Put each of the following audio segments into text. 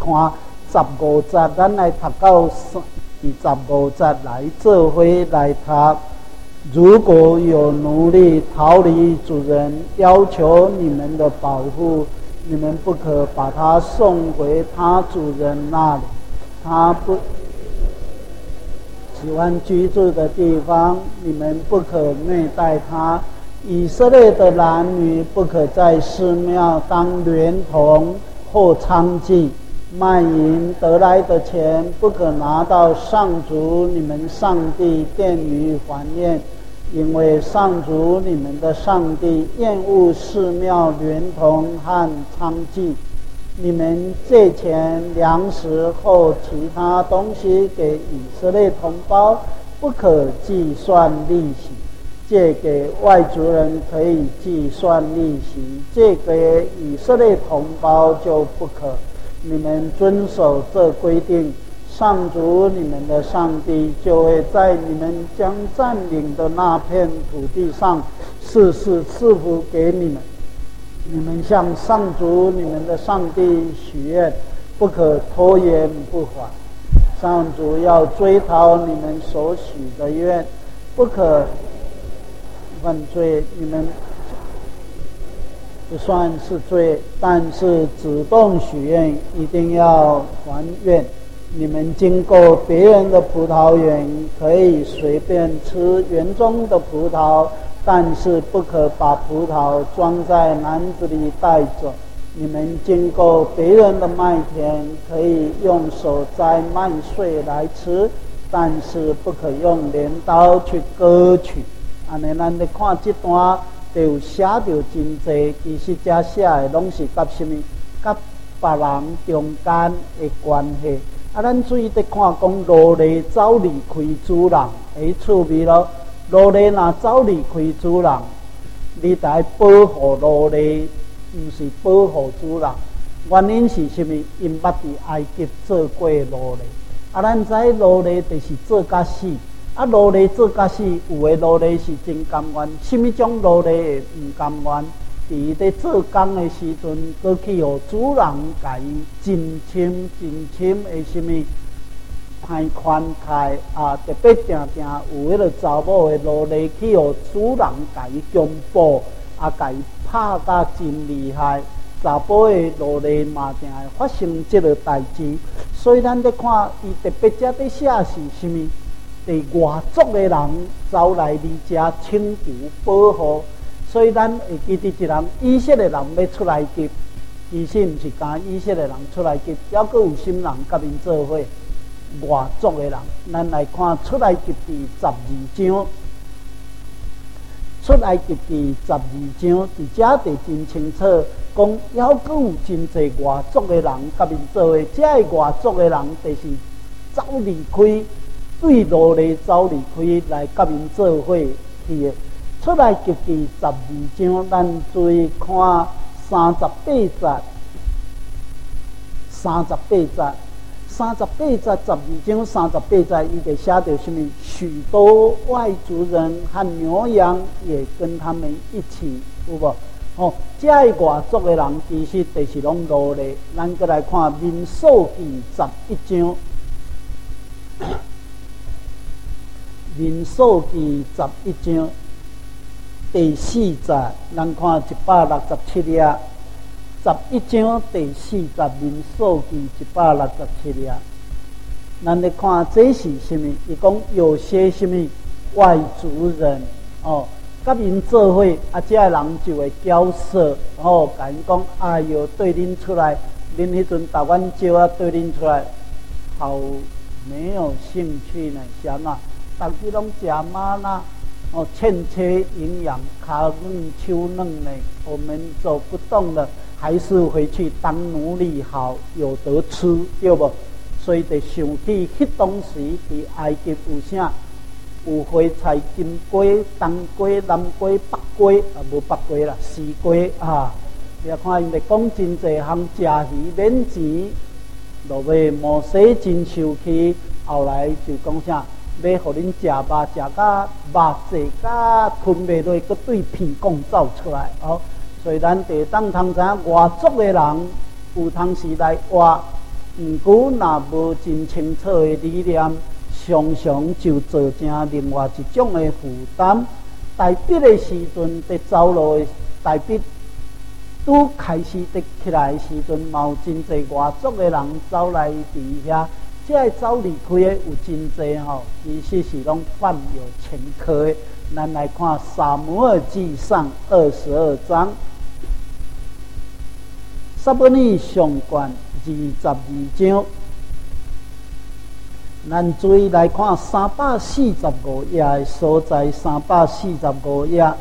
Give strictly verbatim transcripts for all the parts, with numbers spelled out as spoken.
看十五节，咱来读到第十五节来做伙来读。如果有奴隶逃离主人，要求你们的保护，你们不可把他送回他主人那里。他不喜欢居住的地方，你们不可虐待他。以色列的男女不可在寺庙当娈童或娼妓。卖淫得来的钱不可拿到上主你们上帝殿宇还愿，因为上主你们的上帝厌恶寺庙娈童和娼妓。你们借钱粮食或其他东西给以色列同胞，不可计算利息。借给外族人可以计算利息，借给以色列同胞就不可。你们遵守这规定，上主你们的上帝就会在你们将占领的那片土地上世世赐福给你们。你们向上主你们的上帝许愿，不可拖延不还。上主要追讨你们所许的愿，不可犯罪。你们不算是罪，但是主动许愿一定要还愿。你们经过别人的葡萄园，可以随便吃园中的葡萄，但是不可把葡萄装在篮子里带走。你们经过别人的麦田，可以用手摘麦穗来吃，但是不可用镰刀去割取。安尼，咱咧看这段就有写到真济，其实这写的拢是甲什么？甲别人中间的关系。啊，咱注意得看讲，奴隶走离开主人，会趣味咯。奴隶若走离开主人，你得保护奴隶，毋是保护主人。原因是什么？因捌伫埃及做过奴隶。啊，咱知奴隶就是做甲死。啊，奴隶做甲死，有的奴隶是真甘愿，什么种奴隶会唔甘愿？伫咧做工的时阵，过去互主人甲伊真深真深的什么歹款待啊，特别定定有迄个查某的奴隶去互主人甲伊强暴，啊，甲伊拍甲真厉害。查甫的奴隶嘛，定会发生这个代志。所以咱咧看，伊特别遮咧写是什么？伫外族的人走来你遮请求保护。所以咱会记得一人以色列人要出来集，其实毋是讲以色列人出来集，还佫有心人甲因做伙，外族的人。咱来看出来集第十二章，出来集第十二章，伫遮就真清楚讲，还佫有真济外族的人甲因做伙。遮个外族的人就是走离开，对奴隶走离开来甲因做伙去的。出来集第十二章，咱注意看三十八节，三十八节，三十八节，十二章三十八节，伊就写到什么？许多外族人和牛羊也跟他们一起，有无？哦，这个外族的人其实就是拢奴隶。咱再来看民数记十一章，民数记十一章。第四节，咱看一百六十七页，十一章第四节，民数记一百六十七页。咱来看这是什么？伊讲有些什么外族人哦，甲因做伙，啊，这个人就会交涉，然后甲因讲，哎哟，对恁出来，恁迄阵台湾招啊，对恁出来，好没有兴趣呢？是安怎？逐日拢食嘛啦。哦，欠缺营养，卡嫩秋嫩呢，我们走不动了，还是回去当奴隶好，有得吃，对不？所以就想起迄当时伫埃及有啥，有花菜、金龟、东龟、南龟、北龟，啊，无北龟啦，西龟啊。你看，因哋讲真济项食鱼免钱，落尾摩西真受气，后来就讲啥？要互恁食肉，食甲肉济甲吞袂落，佮对鼻孔走出来哦。所以咱地当通知外族的人有当时来挖毋过若无真清楚的理念，常常就造成另外一种的负担。大笔的时阵，伫走路的大笔拄开始伫起来的时阵，嘛有真侪外族的人走来伫遐。即个走离开的有真侪吼，其实是拢犯有前科的。咱来看《撒母耳记上》二十二章，撒母耳上卷二十二章。咱注意来看三百四十五页的所在，三百四十五页。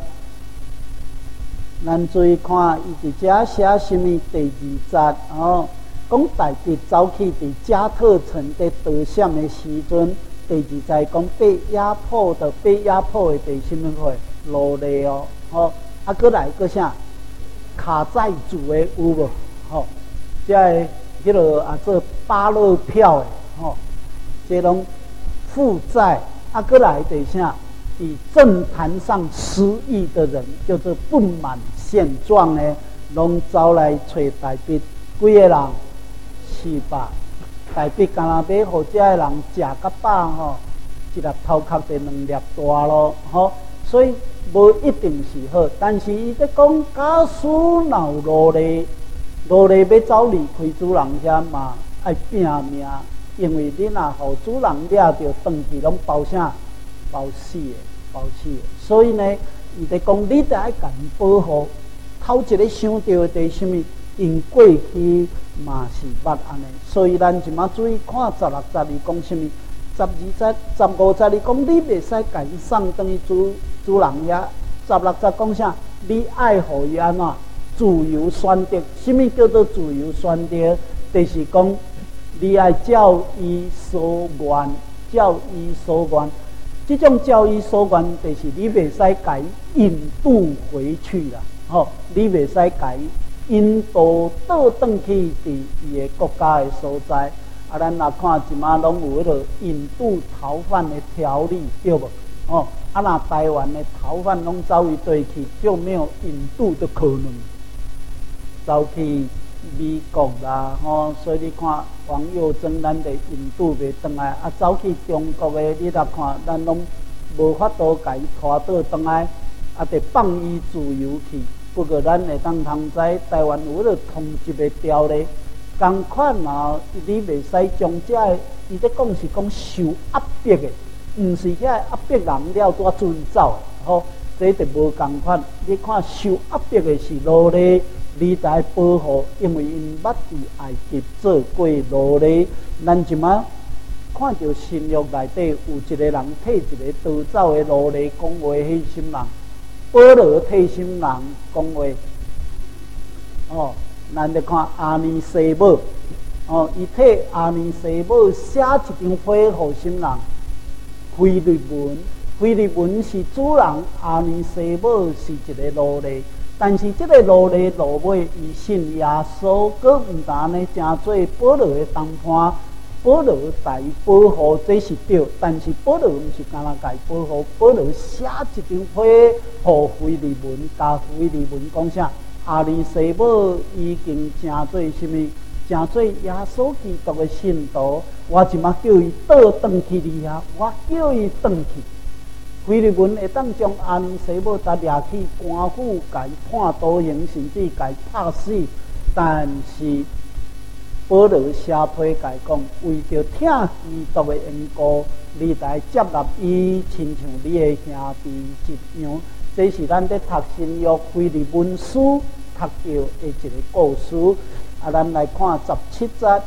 咱注意看，伊伫遮写什么？第二节哦。讲大卫走去伫加特城伫得胜的时阵，第二节讲被压迫的，被压迫的第什么会落泪哦，吼，啊，搁来搁啥？卡债主的有无？吼，即个迄落啊做巴勒票的，吼，即拢负债，啊，搁来第啥？以政坛上失意的人，就是不满现状的，拢走来找大卫，几个人？四百，大笔干那要互遮个人食甲饱吼，一粒头壳就两粒大咯吼，所以无一定是好。但是伊在讲，假使若有落力，落力要走离开主人遐嘛，爱拼命，因为你若互主人掠着，转去拢包啥？包死的，包死的。所以呢，伊在讲，你得爱甲因保护。头一个想到的是什么？因过去嘛是捌安尼，所以咱即马注意看十六节，伊讲什么？十二节、十五节，伊讲你袂使甲伊送等于主主人遐。十六节讲啥？你爱互伊安怎自由选择？什么叫做自由选择？就是讲你爱照伊所愿，照伊所愿。这种照伊所愿，就是你袂使甲伊引渡回去啦。吼、哦，你袂使甲伊引导倒转去伫伊个国家的所在，啊，咱若看即马拢有迄个引渡逃犯的条例，对无？哦，啊，若台湾的逃犯拢走伊对去，就没有引渡的可能，走去美国啦，吼、哦，所以你看王佑珍，咱得引渡袂转来，啊，走去中国的，你来看，咱拢无法度甲伊拖倒转来，啊，得放伊自由去。不过，咱会当通知台湾有迄个通缉的条例，同款啊，你袂使将这个，伊在讲是讲受压迫的，毋是遐压迫人了再准走，吼，这就无同款。你看受压迫的是奴隶，你才保护，因为因捌伫埃及做过奴隶。咱即马看到新约内底有一个人替一个逃走的奴隶讲话，迄什人？保罗替心人讲话，哦，咱就看阿尼西姆，哦，伊替阿尼西姆写一张花互心人，菲律文，菲律文是主人，阿尼西姆是一个奴隶，但是这个奴隶落尾伊信耶稣，佮毋但呢，真做保罗的同伴。保罗在保护，这是对，但是保罗毋是干那甲伊保护，保罗写一张花，互菲律文，甲菲律文讲啥？阿里西姆已经成做什么？成做耶稣基督的信徒，我即马叫伊倒转去哩遐，我叫伊转去。菲律文会当将阿里西姆达掠去官府，甲伊判徒刑，甚至甲伊拍死，但是。保罗写批甲伊讲，为着听基督的缘故，你来接纳伊，亲像你的兄弟一样。这是咱在读新约腓立门书读到的一个故事。啊，咱来看十七节。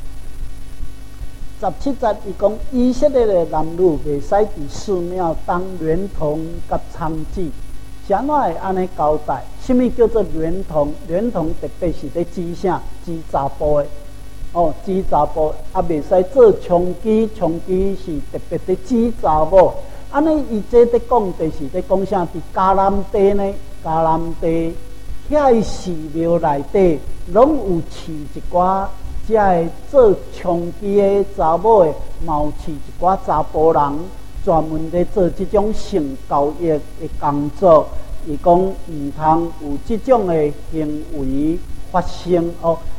十七节伊讲，以色列的男女袂使伫寺庙当娈童甲娼妓。怎会安尼交代？什么叫做娈童？娈童特别是咧指啥？指查甫的。哦，指查甫啊，袂使做娼妓，娼妓是特别的指查某。安尼，伊这在讲就是在讲啥？伫迦南地呢？迦南地遐寺庙内底，拢有饲一寡遮个做娼妓的查某的，嘛有饲一寡查甫人，专门咧做这种性交易的工作。伊讲毋通有这种的行为发生哦。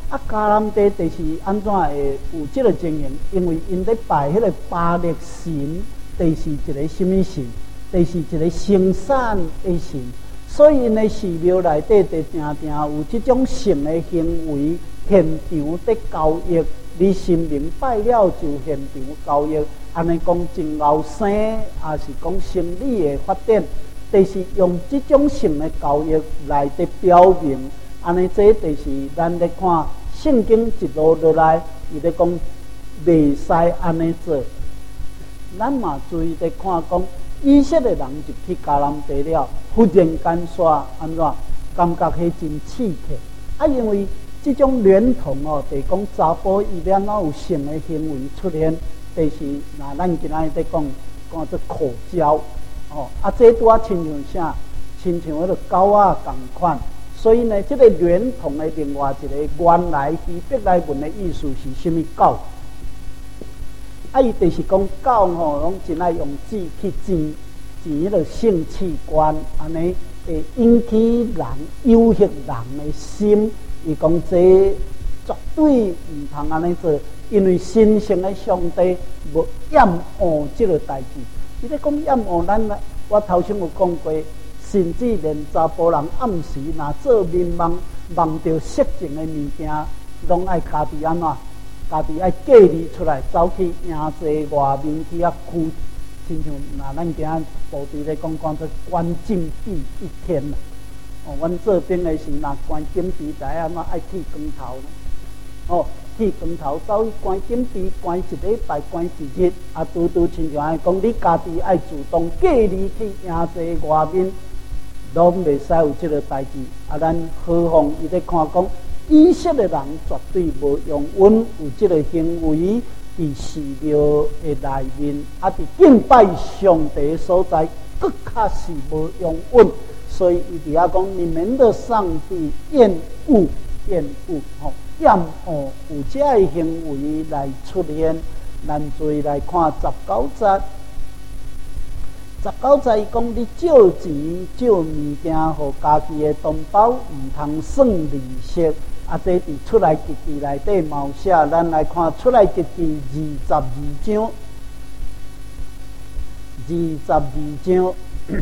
啊，迦南地就是安怎会有这个情形？因为因咧拜迄个巴力神，就是一个什么神？就是一个生产的神。所以因的寺庙内底，就常常有这种性的行为，现场在交易。你神明拜了就现场交易，安尼讲真后生，也是讲生理的发展，就是用这种性的交易来的表明。安尼这就是咱咧看圣经一路落来，伊咧讲袂使安尼做。咱嘛注意咧看讲。以色列人就去迦南地了，忽然间煞安怎感觉迄真刺激啊！因为这种恋童哦，就是讲查甫伊了哪有性的行为出现，就是那咱今仔日在讲讲做口交哦啊，这拄啊亲像啥？亲像迄个狗仔共款。所以呢，这个恋童的另外一个原来希伯来文的意思是什么狗？啊，伊就是讲狗吼，拢真爱用指去剪剪迄个性器官，安尼会引起人诱惑人的心。伊讲这绝对唔通安尼做，因为神圣的上帝无厌恶这个代志。伊咧讲厌恶，咱我头先有讲过，甚至连查甫人暗时若做面梦，梦到色情的物件，拢爱家己安怎？家己爱隔离出来，走去迎坐外面去啊哭，亲像那咱今仔部队咧讲讲做关禁闭一天啦。哦，阮这边的是若关禁闭，知安怎爱剃光头呢？哦，剃光头走去关禁闭，关一礼拜，关一日，啊，拄拄亲像安讲，你家己爱主动隔离去迎坐外面，拢袂使有这个代志。啊，咱何况伊咧看讲。以色列人绝对无用阮有这个行为，伫寺庙的内面，啊，伫敬拜上帝所在，更较是无用阮。所以伊伫遐讲，你们的上帝厌恶、厌恶、吼厌恶有这个行为来出现。咱注来看十九节，十九节伊讲，你借钱、借物件，互家己的同胞，毋通算利息。啊，这伫出来日记内底毛写，咱来看出来日记二十二章，二十二章，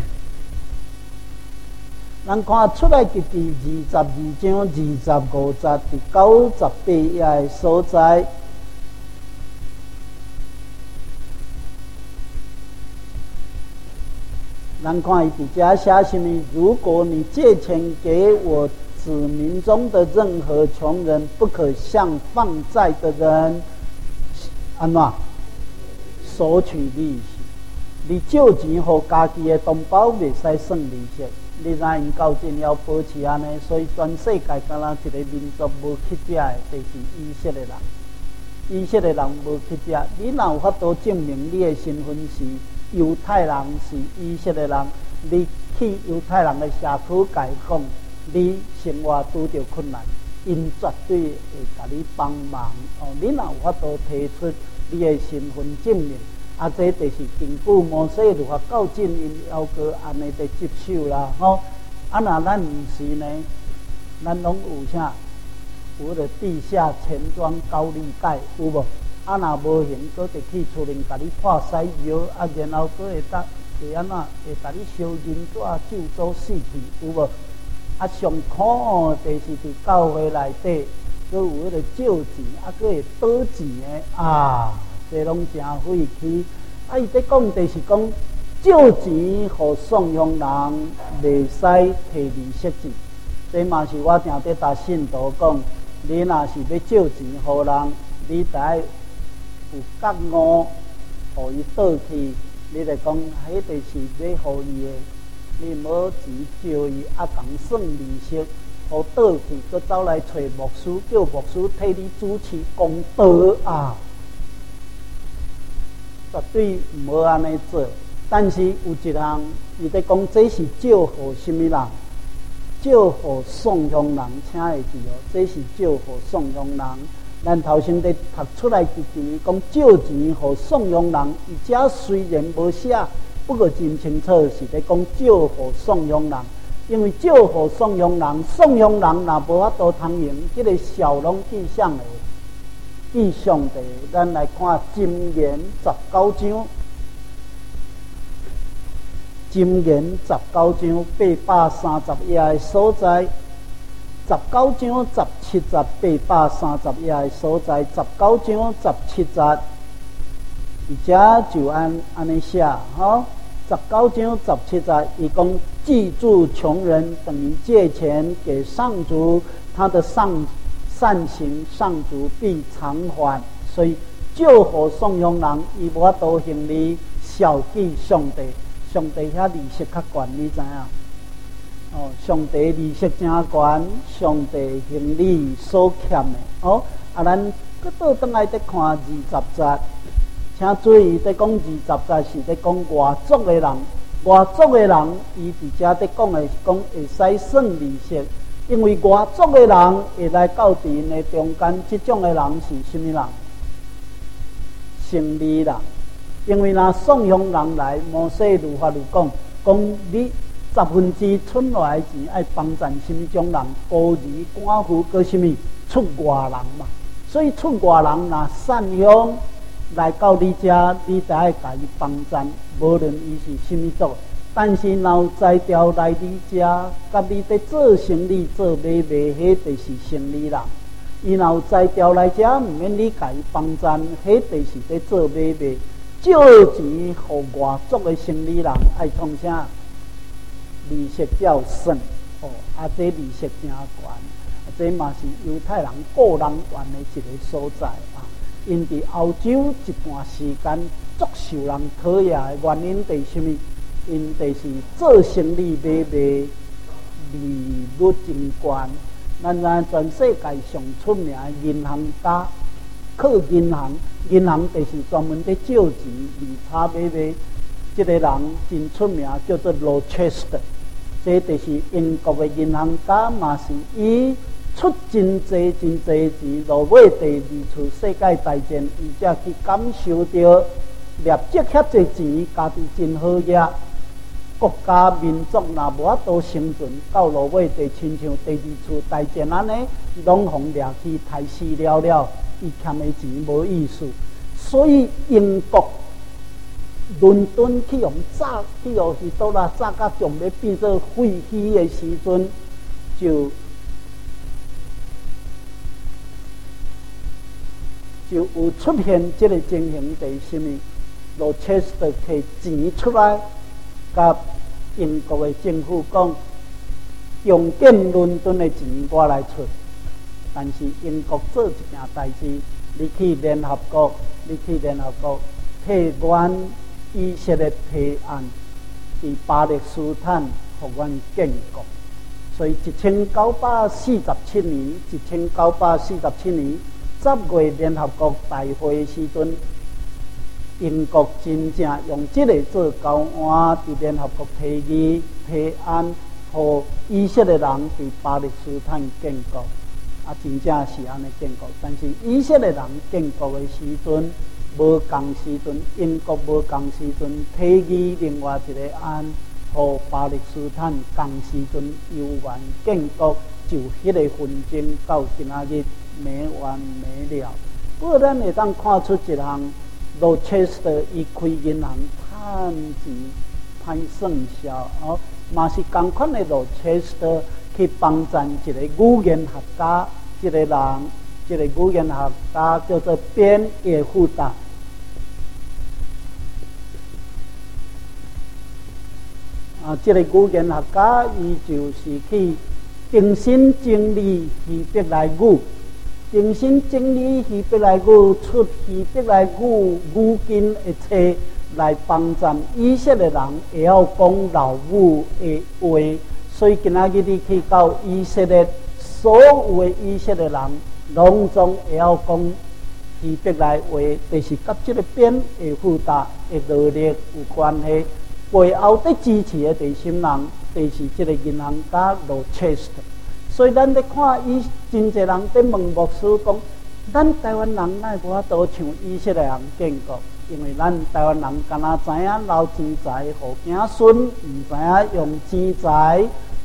咱看出来日记二十二章二十五节第九十八页的所在。咱看伊伫遮写什么？如果你借钱给我子民中的任何穷人，不可向放债的人安怎索取利息。你借钱互家己的同胞，袂使算利息。你知因到真要保持安尼，所以全世界敢若一个民族无去食的，就是以色列人。以色列人无去食，你哪有法度证明你的身份是犹太人，是以色列人？你去犹太人的社区解讲。你生活拄着困难，因绝对会甲你帮忙哦。你哪有法度提出你的身份证明？啊，这就是根据摩西律法教正因要求安尼的接受啦，吼。啊，那咱毋是呢？咱拢有啥？有个地下钱庄高利贷有无？啊，若无行，佫得去厝里甲你破西药，啊，然后佫会当会安怎？会甲你烧银纸、咒诅死去有无？啊，上苦哦，就是伫教会内底，佮有迄个借钱，啊，佮会倒钱的啊，这拢真费气。啊，伊在讲就是讲，借钱互送养人，袂使摕利息钱。这嘛是我定伫甲信徒讲，你若是要借钱互人，你得爱有觉悟，互伊倒去，你来讲，迄就是要互伊的。你无钱借伊，啊，共算利息，互倒去，佮走来找牧师，叫牧师替你主持公道啊！绝对毋好安尼做。但是有一项，伊在讲，这是借互什么人？借互送养人，请会记哦。这是借互送养人。咱头先在读出来之前，讲借钱互送养人，伊遮虽然无写。不过真清楚是咧讲借互送养人， 因为祝福宋庸人，宋庸人若无法度通用，即、这个小龙记上的记上帝，咱来看箴言十九章，箴言十九章八百三十页的所在，十九章十七节八百三十页的所在，十九章十七节，而且就按安尼写，吼。十九章十七节，伊讲记住穷人等于借钱给上主，他的上善行上主必偿还。所以祝福送佣人，伊无法度行利，小记上帝，上帝遐利息较悬，你知影？哦，上帝利息真悬，上帝行利所欠的。哦，啊，咱搁倒转来再看二十节。请注意，在讲二十节是在讲外族的人，外族的人，伊伫遮在讲的是讲会使算利息，因为外族的人会来到伫因的中间，即种的人是什么人？生利人。因为若送佣人来，摩西律法就讲，讲你十分之剩落来钱爱帮衬什么种人？孤儿、寡妇，搁什么出外人嘛？所以出外人若善良。来到你家，你就爱甲伊帮衬，无论伊是甚么族。但是若有才调来你家，甲你伫做生意、做买卖，迄就是生意人。伊若有才调来遮，毋免你甲伊帮衬，迄就是伫做买卖。借钱互外族的生意人，爱创啥？利息较算哦，啊，这利息真悬，啊，这嘛是犹太人个人缘的一个所在啊。因伫欧洲一段时间足受人讨厌的原因，就是什么？因就是做生意买卖利率真悬。咱知全世界上出名的银行家，靠银行，银行就是专门在借钱利差买卖。这个人真出名，叫做罗切斯特。这就是英国的银行家，嘛是伊。出真济真济钱，落尾第二次世界大战，伊才去感受到立即遐济钱，家己真好业，国家民族若无法度生存，到落尾就亲像第二次大战安尼，拢互掠去杀死了了，伊欠的钱无意思。所以英国伦敦去用炸，去用希特勒炸甲将要变做废墟的时阵，就。就有出现这个情形，就是什么？罗切斯特摕钱出来，甲英国的政府讲，用建伦敦的钱我来出。但是英国做一件代志，你去联合国，你去联合国替阮以色列提案，伫巴勒斯坦互阮建国。所以一千九百四十七年，一千九百四十七年。十月联合国大会时阵，英国真正用这个做交换，伫联合国提议提案，互以色列人伫巴勒斯坦建国，啊，真正是安尼建国。但是以色列人建国的时阵，无共时阵，英国无共时阵提议另外一个案，互巴勒斯坦共时阵由原建国，就迄个纷争到今仔日。没完没了。不过，咱会当看出一项，罗切斯特伊开银行趁钱歹算销哦，嘛是同款的罗切斯特去帮衬一个语言学家，一个人，一个语言学家叫做边耶夫达。啊，这个语言学家伊就是去精心整理希伯来语。精心整理希伯来语，出希伯来语语经的册来帮助以色列人会晓讲老母的话，所以今仔日你去到以色列，所有的以色列人拢总会晓讲希伯来话，就是甲这个编的复杂的努力有关系。背后在支持的第什人，就是这个银行家罗切斯特。所以，咱咧看伊真侪人在问牧师讲，咱台湾人奈无法度像以色列人建国，因为咱台湾人敢若知影留钱财互子孙，毋知影用钱财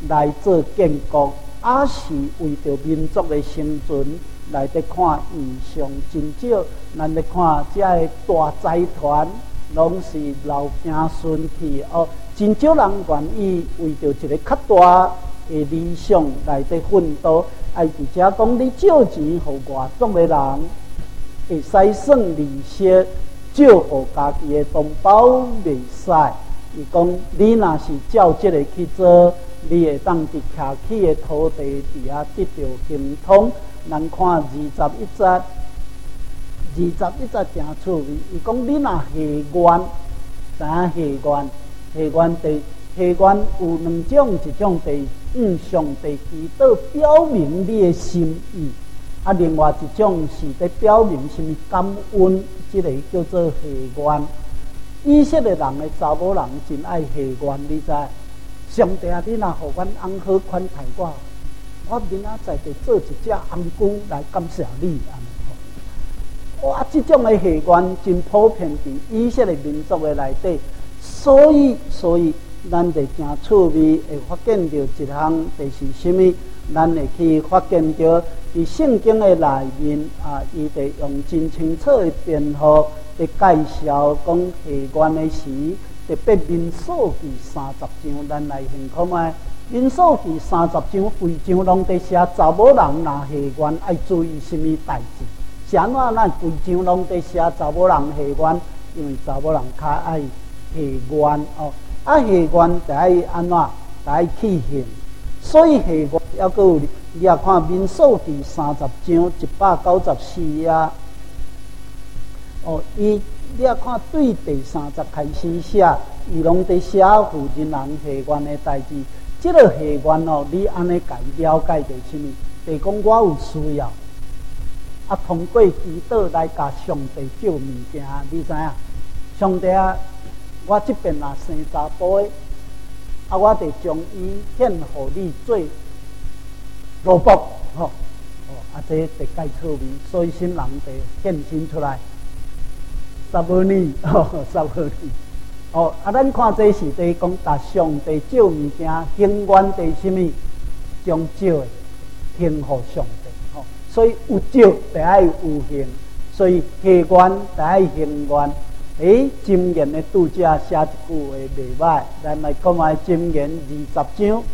来做建国，还是为着民族的生存来得看印象真少。咱咧看这个大财团，拢是老兄孙去哦，真少人愿意为着一个较大的理想来得奋斗。爱伫遮讲，你借钱互外族的人，会使算利息；借互家己的同胞袂使。伊讲，你若是照这个去做，你会当伫徛起的土地底下得到形通。咱看二十一节，二十一节真趣味。伊讲，你若下愿，知影下愿？下愿地。下愿有两种，一种地向上帝祈祷，表明你的心意；啊，另外一种是在表明什么感恩，这个叫做下愿。以色列人的查某人真爱下愿，你知？上帝啊，你若互阮翁好款待我，我明仔载就做一只翁牛来感谢你。安尼哇，这种的下愿真普遍伫以色列民族的内底，所以，所以。咱就真趣味，会发现到一项，就是什么？咱会去发现到，伫圣经的内面啊，伊就用真清楚的编号来介绍讲下愿的时，特别民数记三十章，咱来先看卖。民数记三十章规章拢在写查某人若下愿爱注意什么代志？是安怎？咱规章拢在写查某人下愿，因为查某人较爱下愿哦。啊，下愿就爱安怎？就爱去行，所以下愿还阁有，你也看民数记三十章一百九十四啊。哦，伊你也看对第三十开始写，伊拢在写负责人下愿的代志。这个下愿哦，你安尼家了解就什么？就讲我有需要，啊，通过祈祷来甲上帝借物件，你知影？上帝啊！我这边若生查甫的，啊，我得将伊献互你做萝卜，吼、哦，哦，啊，这得介趣味，所以新人得献身出来，撒母耳，哦，撒母耳，哦，啊，咱看这是在讲，达上帝借物件，行愿的什么，将借的献互上帝，吼、哦，所以有借得爱有行，所以下愿得爱行愿。诶，箴言的拄则写一句话袂歹，咱来看卖箴言二十章。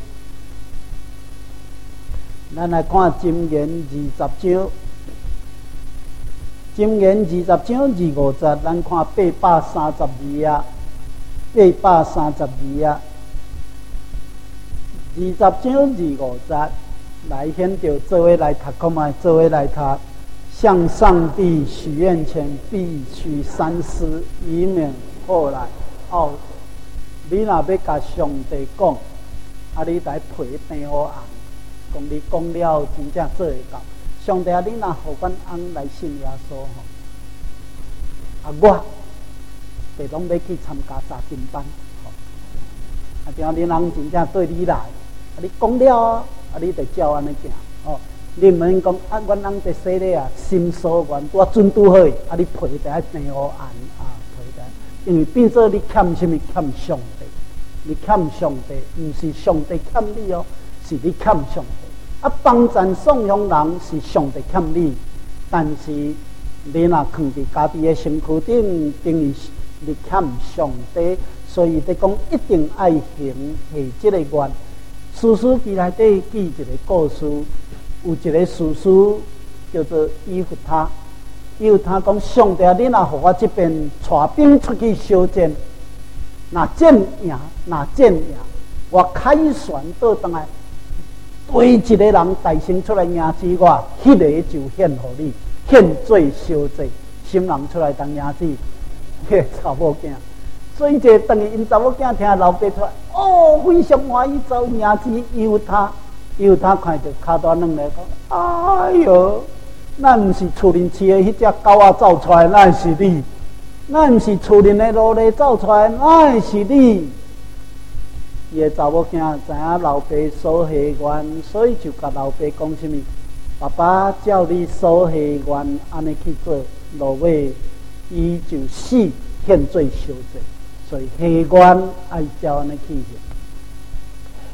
咱来看箴言二十章，箴言二十章二五节，咱看八百三十二啊，八百三十二啊，二十章二五节来显着做伙来读，看卖做伙来读。向上帝许愿前必须三思，以免后来。哦，你若要甲上帝讲，啊，你来陪平好红，讲你讲了真正做会到。上帝啊，你若互阮翁来信耶稣吼，啊，我就拢要去参加查经班，吼。啊，只要恁翁真正对你来，啊，你讲了啊，啊，你就照安尼行，哦。你毋免讲啊，阮翁在说咧啊，心所愿，我准拄好，啊，你陪得爱平和安啊，陪得，因为变做你欠什么？欠上帝，你欠上帝，毋是上帝欠你哦，是你欠上帝。啊，帮赞颂扬人是上帝欠你，但是你若放伫家己的身躯顶，等于你欠上帝，所以得讲一定爱行下这个愿。史书记内底记一个故事。有一个士师叫做以弗他，以弗他讲：上帝，你若互我这边带兵出去相战，若战赢，若战赢，我凯旋倒转来，对一个人大声出来迎接我，迄、那个就献互你，献罪烧罪，心人出来当迎接，迄查某囝。所以这等于因查某囝听老爸出来，哦，非常欢喜走迎接以弗他。因为他看到脚大软来讲，哎哟，那毋是厝林饲的迄只狗仔走出来，那是你；那毋是厝林的奴隶走出来，那是你。伊个查某囝知影老爸所下愿，所以就甲老爸讲什么：爸爸照你所下愿安尼去做，落尾伊就死献罪受罪。所以下愿爱照安尼去行。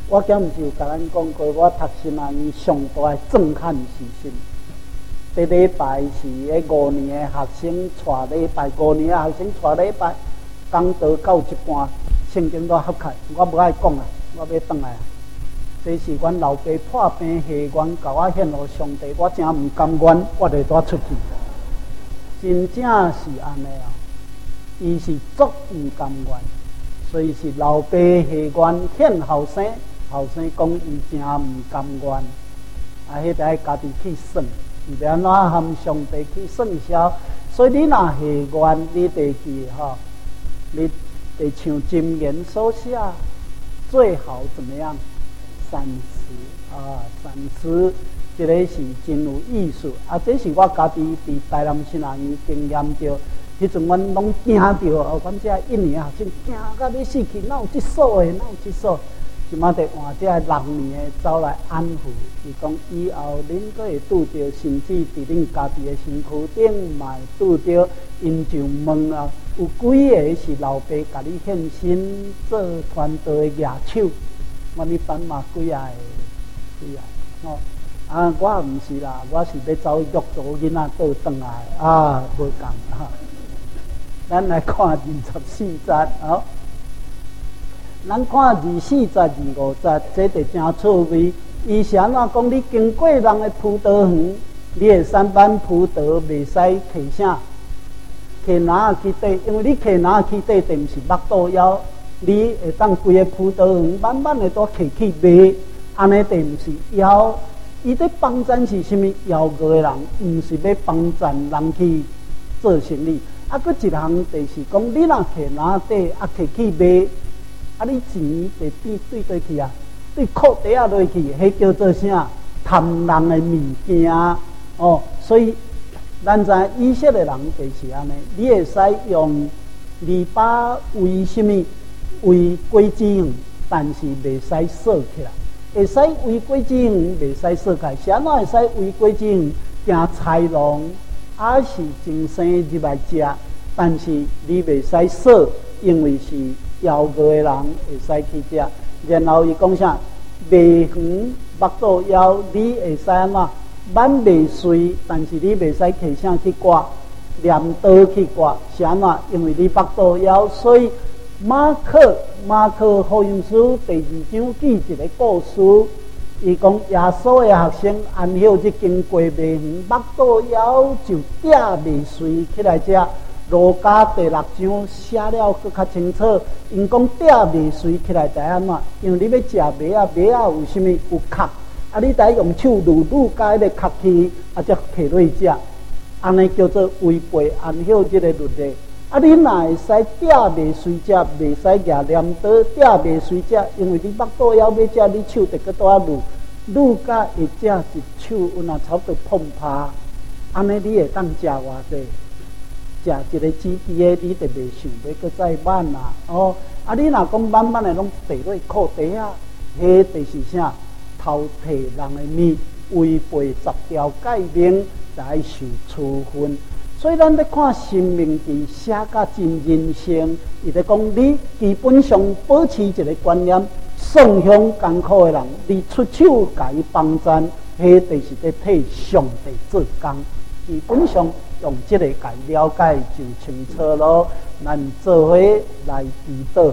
我今毋是有甲咱讲过，我读心啊，伊上大的震撼是什么？第礼拜是迄五年的学生带礼拜，五年的学生带礼拜，讲道到一半，圣经都合起，我无爱讲啊，我要转来啊。这是阮老爸破病下愿，甲我献互上帝，我真毋甘愿，我就带出去。真正是安尼啊，伊是足毋甘愿，所以是老爸下愿献后生，后生讲伊真毋甘愿，啊，迄个爱家己去算，伊要安怎含上帝去算销？所以你若下愿，你得记吼，你得像箴言所写，最好怎么样？三思啊，三思，这个是真有意思啊！这是我家己伫台南新南园经验到，迄阵阮拢惊到哦，阮这一年学生惊到要死去，哪有这所的，哪有这所？即马得换这六年的走来安抚，伊讲以后恁阁会拄着，甚至伫恁家己的身躯顶嘛会拄着，因就问啊，有几个是老爸甲你献身做传道的牙手？我你斑马几啊个，几啊个哦啊！我毋是啦，我是要走约族囡仔倒转来啊，无共哈。咱来看二十四节哦，咱看二四节、二五节，这就真趣味。伊是安怎讲？你经过人的葡萄园，你会三班葡萄袂使摕啥？摕哪去底？因为你摕哪去底，就毋是目倒腰。你会当规个葡萄园慢慢的都摕去卖，安尼就毋是邀。伊在帮赞是啥物？邀个人，毋是要帮赞人去做生意。啊，佫一项就是讲，你若摕哪底啊摕去卖，啊你钱就对对对去啊，对裤底啊落去，迄叫做啥？贪人的物件哦。所以咱知以色列人就是安尼，你会使用篱笆为啥物？为果子园，但是袂使锁起来。会使为果子园，袂使锁起来。是安怎会使为果子园行菜农，还是真生入来食？但是你袂使锁，因为是邀过的人会使去食。然后伊讲啥？卖园目倒腰，你会使安怎？挽袂碎，但是你袂使摕啥去刮，镰刀去刮。是安怎？因为你目倒腰，所以。马可马可福音书第二章记一个故事，伊讲耶稣的学生安休即经过卖园，目倒腰就嗲未遂起来食。路加第六章写了更较清楚，因讲嗲未遂起来，知安怎？因为你要食麦啊，麦啊有啥物有壳，啊你得用手撸撸加迄个壳去，啊才摕落食，安尼叫做违背安休即个律例。啊！你若会使嗲袂随食，袂使举镰刀嗲袂随食，因为你目倒腰要食，你手得搁倒啊撸，撸甲会食一手有若差不多碰趴，安尼你会当食偌济？食一个煮鸡的，你就袂想要搁再挽啦哦。啊！你若讲慢慢的拢地落裤底啊，迄就是啥？偷摕人的物，违背十条诫命，才受处分。所以，咱要看生命记写甲真人生，伊在讲你基本上保持一个观念：双向艰苦的人，你出手甲伊帮赞，迄就是在替上帝做工。基本上用这个甲伊了解就清楚咯。咱做伙来祈祷，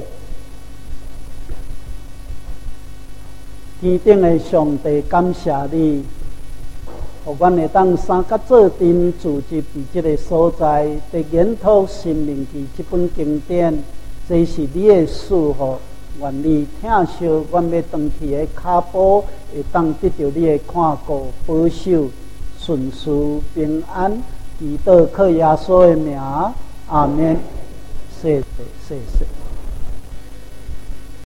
天顶的上帝，感谢你。互阮会当三甲做阵聚集伫即个所在，伫研讨《生命记》即本经典，这是你的赐福。愿你听受，阮要长去的脚步会当得到你的看顾、保守、顺遂、平安。祈祷靠耶稣的名，阿门。谢谢，谢谢。